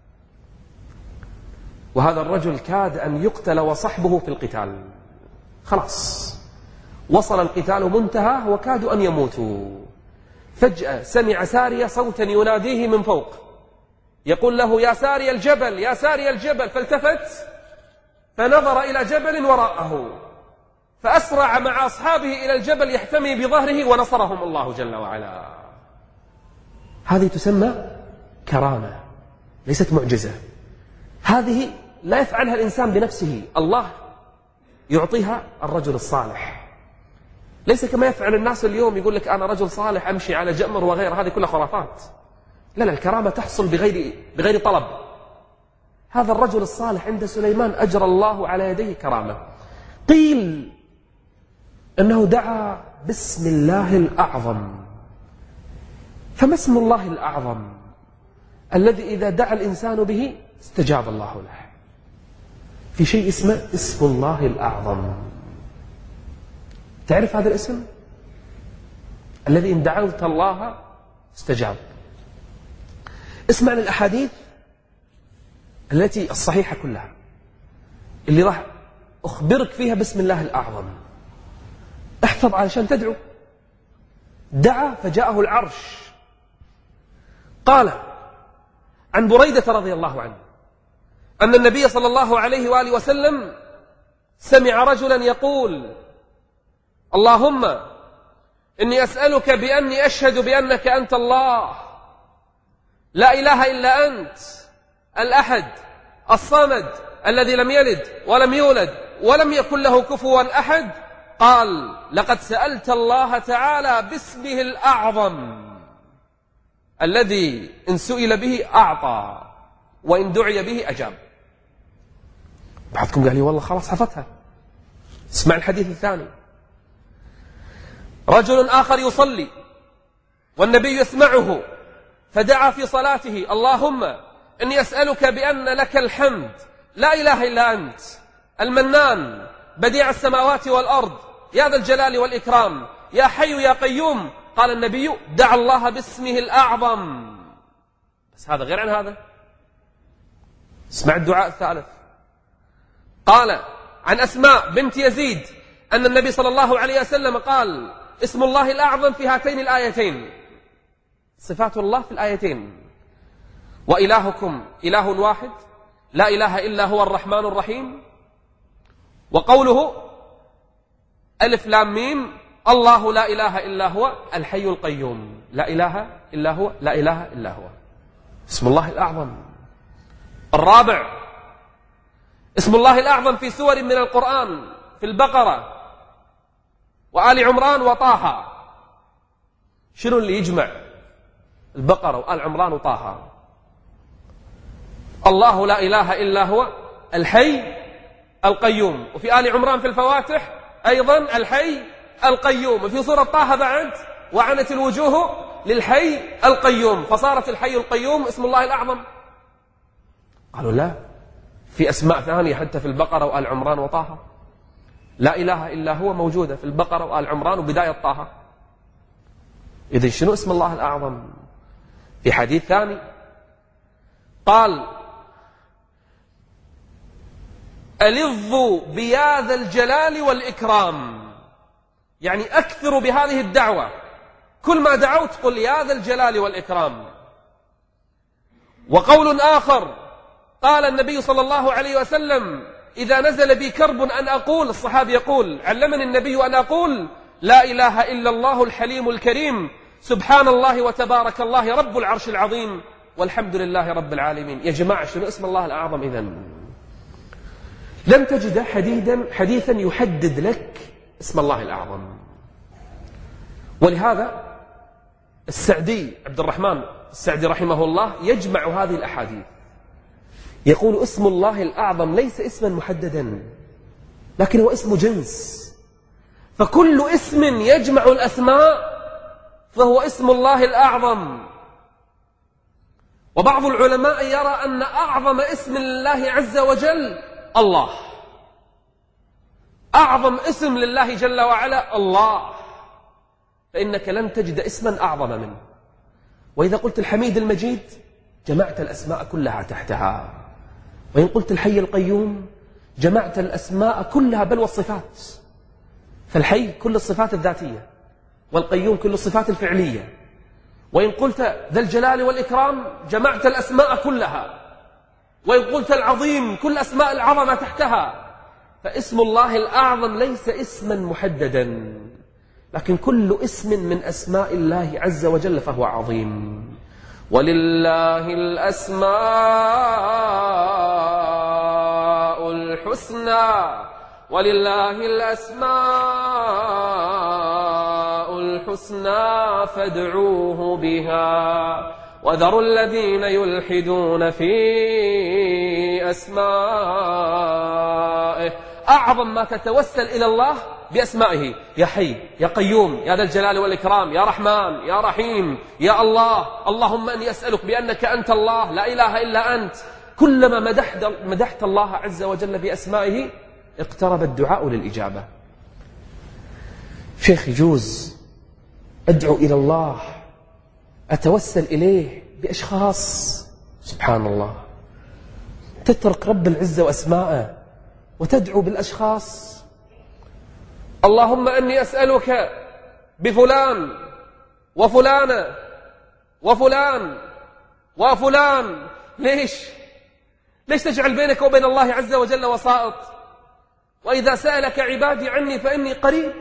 وهذا الرجل كاد أن يقتل وصحبه في القتال، خلاص وصل القتال منتهى وكادوا أن يموتوا. فجأة سمع سارية صوتا يناديه من فوق يقول له: يا ساري الجبل يا ساري الجبل، فالتفت فنظر إلى جبل وراءه، فأسرع مع أصحابه إلى الجبل يحتمي بظهره، ونصرهم الله جل وعلا. هذه تسمى كرامة، ليست معجزة. هذه لا يفعلها الإنسان بنفسه، الله يعطيها الرجل الصالح، ليس كما يفعل الناس اليوم، يقول لك أنا رجل صالح أمشي على جمر وغير، هذه كلها خرافات. لا لا، الكرامة تحصل بغير, بغير طلب. هذا الرجل الصالح عند سليمان أجرى الله على يديه كرامة. قيل أنه دعا باسم الله الأعظم. فما اسم الله الأعظم الذي إذا دعا الإنسان به استجاب الله له؟ في شيء اسمه اسم الله الأعظم. تعرف هذا الاسم الذي إن دعوت الله استجاب؟ اسمع للأحاديث التي الصحيحة كلها اللي راح أخبرك فيها باسم الله الأعظم. احفظ علشان تدعو. دعا فجاءه العرش. قال عن بريدة رضي الله عنه أن النبي صلى الله عليه وآله وسلم سمع رجلا يقول: اللهم إني أسألك بأني أشهد بأنك أنت الله لا إله إلا أنت الأحد الصمد الذي لم يلد ولم يولد ولم يكن له كفوا أحد. قال: لقد سألت الله تعالى باسمه الأعظم الذي إن سئل به أعطى وإن دعي به أجاب. بعضكم قال لي والله خلاص حفظتها. اسمع الحديث الثاني. رجل آخر يصلي والنبي يسمعه فدعا في صلاته: اللهم إني أسألك بأن لك الحمد لا إله إلا أنت المنان بديع السماوات والأرض يا ذا الجلال والإكرام يا حي يا قيوم. قال النبي: دع الله باسمه الأعظم. بس هذا غير عن هذا. اسمع الدعاء الثالث. قال عن أسماء بنت يزيد أن النبي صلى الله عليه وسلم قال: اسم الله الأعظم في هاتين الآيتين، صفات الله في الآيتين: وإلهكم إله واحد لا إله إلا هو الرحمن الرحيم. وقوله ألف لام ميم الله لا إله إلا هو الحي القيوم، لا إله إلا هو لا إله إلا هو، اسم الله الأعظم. الرابع اسم الله الأعظم في سور من القرآن في البقرة وآل عمران وطه. شنو اللي يجمع البقرة وآل عمران وطه؟ الله لا إله إلا هو الحي القيوم، وفي آل عمران في الفواتح أيضا الحي القيوم، وفي سورة طه بعد وعنت الوجوه للحي القيوم، فصارت الحي القيوم اسم الله الأعظم. قالوا لا، في أسماء ثانية حتى في البقرة وآل عمران وطه. لا إله إلا هو موجودة في البقرة وآل عمران وبداية طه. إذن شنو اسم الله الأعظم؟ في حديث ثاني قال: ألظوا بيا ذا الجلال والإكرام، يعني أكثروا بهذه الدعوة كل ما دعوت قل يا ذا الجلال والإكرام. وقول آخر قال النبي صلى الله عليه وسلم إذا نزل بي كرب أن أقول، الصحابي يقول علمني النبي أن أقول لا إله إلا الله الحليم الكريم سبحان الله وتبارك الله رب العرش العظيم والحمد لله رب العالمين. يا جماعة شنو اسم الله الأعظم إذن؟ لم تجد حديثا حديثا يحدد لك اسم الله الأعظم. ولهذا السعدي عبد الرحمن السعدي رحمه الله يجمع هذه الأحاديث، يقول اسم الله الأعظم ليس اسما محددا لكن هو اسم جنس، فكل اسم يجمع الأسماء فهو اسم الله الأعظم. وبعض العلماء يرى أن أعظم اسم لله عز وجل الله، أعظم اسم لله جل وعلا الله، فإنك لن تجد اسما أعظم منه. وإذا قلت الحميد المجيد جمعت الأسماء كلها تحتها، وإن قلت الحي القيوم جمعت الأسماء كلها بل والصفات، فالحي كل الصفات الذاتية والقيوم كل الصفات الفعلية. وإن قلت ذا الجلال والإكرام جمعت الأسماء كلها، وإن قلت العظيم كل أسماء العظمة تحتها. فاسم الله الأعظم ليس اسما محددا لكن كل اسم من أسماء الله عز وجل فهو عظيم. ولله الأسماء الحسنى ولله الأسماء الحسنى فادعوه بها وذروا الذين يلحدون في أسمائه. أعظم ما تتوسل إلى الله بأسمائه، يا حي يا قيوم يا ذا الجلال والإكرام يا رحمن يا رحيم يا الله، اللهم أني أسألك بأنك أنت الله لا إله إلا أنت. كلما مدحت, مدحت الله عز وجل بأسمائه اقترب الدعاء للإجابة. شيخ يجوز أدعو إلى الله أتوسل إليه بأشخاص، سبحان الله، تترك رب العزة وأسماءه وتدعو بالأشخاص. اللهم أني أسألك بفلان وفلانة وفلان وفلان. ليش؟ ليش تجعل بينك وبين الله عز وجل وسائط؟ وإذا سألك عبادي عني فإني قريب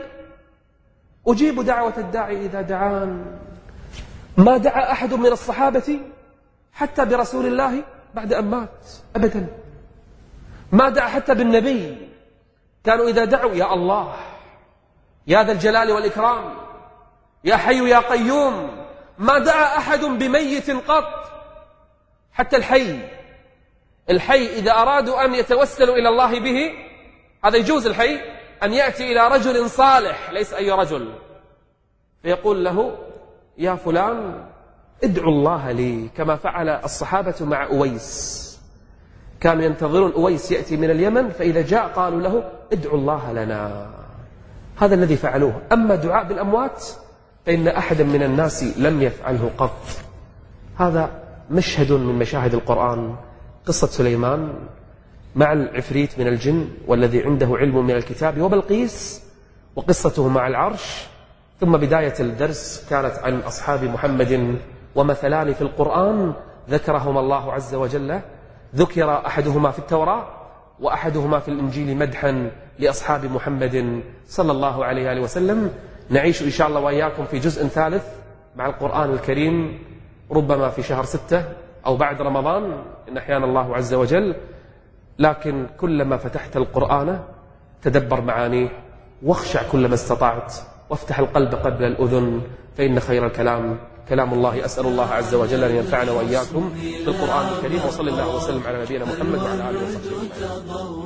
أجيب دعوة الداعي إذا دعان. ما دعا أحد من الصحابة حتى برسول الله بعد أن مات أبدا، ما دعا حتى بالنبي، كانوا إذا دعوا يا الله يا ذا الجلال والإكرام يا حي يا قيوم. ما دعا أحد بميت قط، حتى الحي الحي إذا أرادوا أن يتوسلوا إلى الله به، هذا يجوز الحي أن يأتي إلى رجل صالح ليس أي رجل فيقول له يا فلان ادعو الله لي، كما فعل الصحابة مع أويس. كانوا ينتظرون أويس يأتي من اليمن، فإذا جاء قالوا له ادعو الله لنا. هذا الذي فعلوه. أما دعاء بالأموات فإن أحدا من الناس لم يفعله قط. هذا مشهد من مشاهد القرآن، قصة سليمان مع العفريت من الجن والذي عنده علم من الكتاب وبلقيس، وقصته مع العرش. ثم بداية الدرس كانت عن أصحاب محمد، ومثلان في القرآن ذكرهما الله عز وجل، ذكر أحدهما في التوراة وأحدهما في الإنجيل مدحا لأصحاب محمد صلى الله عليه وسلم. نعيش إن شاء الله وإياكم في جزء ثالث مع القرآن الكريم، ربما في شهر ستة أو بعد رمضان إن أحيانا الله عز وجل. لكن كلما فتحت القرآن تدبر معانيه واخشع كلما استطعت، وافتح القلب قبل الأذن، فإن خير الكلام كلام الله. أسأل الله عز وجل أن ينفعنا وإياكم بالقرآن الكريم، وصلى الله وسلم على نبينا محمد وعلى آله وصحبه.